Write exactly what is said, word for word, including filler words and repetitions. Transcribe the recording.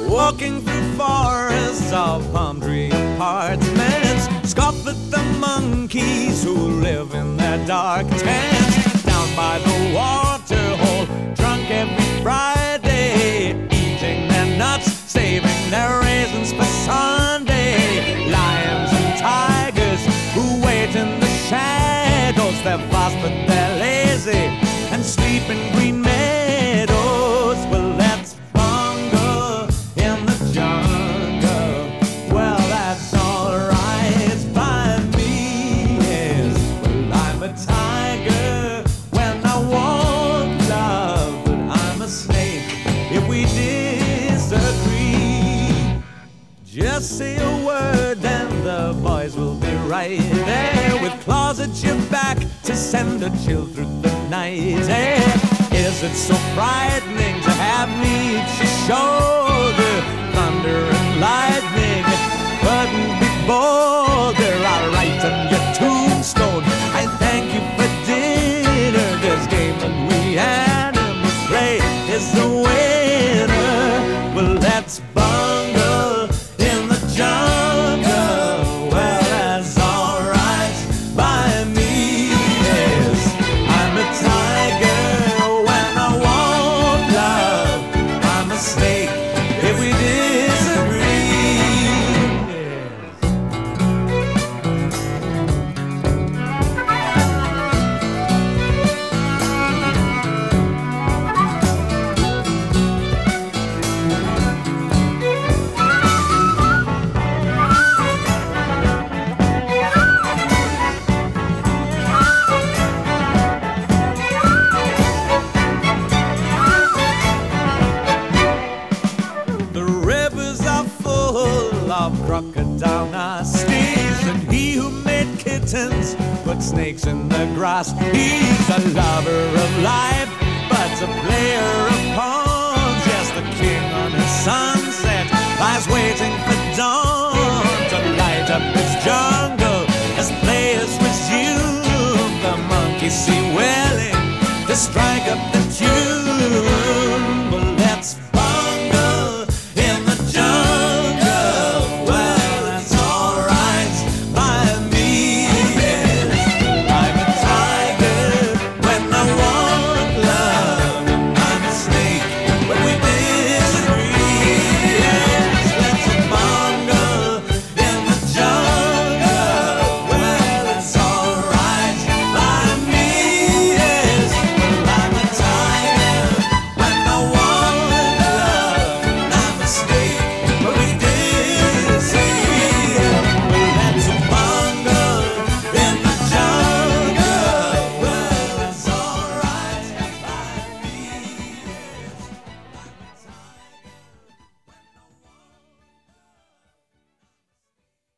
walking through forests of palm tree apartments, scoff at the monkeys who live in their dark tents. Down by the water hole, drunk every Friday, eating their nuts, saving their raisins for Sunday. Lions and tigers who wait in the shadows, they're fast but they're lazy and sleep in green meadows. Well, let's bungle in the jungle. Well, that's alright by me, yes. Well, I'm a tiger when I want love, but I'm a snake if we disagree. Just say a word and the boys will be right there, with claws at your back to send a chill through the night. Hey, is it so frightening to have me at your shoulder? Thunder and lightning couldn't be bolder. I'll write on your tombstone, I thank you for dinner. This game that we animals play is the winner. Well, let's bungle in the jungle. Well, that's alright by me, yes. I'm a tiger when I want love. I'm a snake if we disagree, of crocodile nasties, and he who made kittens put snakes in the grass. He's a lover of life, but a player of pawns.